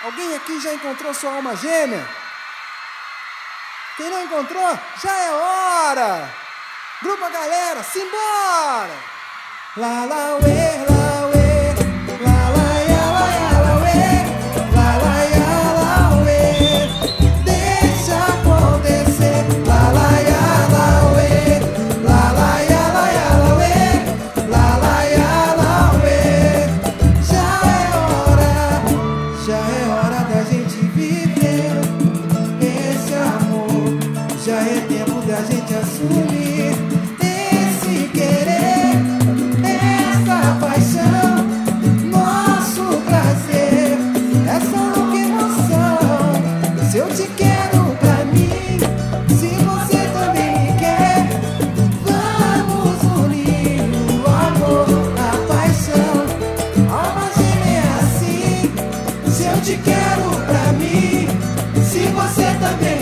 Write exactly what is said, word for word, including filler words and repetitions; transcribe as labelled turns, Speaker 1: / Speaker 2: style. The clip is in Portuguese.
Speaker 1: Alguém aqui já encontrou sua alma gêmea? Quem não encontrou, já é hora! Grupo a galera, simbora! Lá, lá, uê, lá, uê, lá, lá, ia, lá, ia, lá, uê, lá, lá, ia, lá, uê, deixa acontecer, lá, lá, ia, lá, uê, lá, lá, ia, lá, ia, lá, uê, lá, lá, ia, lá, uê, já é hora, já é hora da gente viver esse amor, já é tempo da gente assumir esse querer, essa paixão, nosso prazer, essa louca emoção. Se eu te quero pra mim, se você também me quer, vamos unir o amor, a paixão, alma gêmea assim. Se eu te quero pra mim, se você também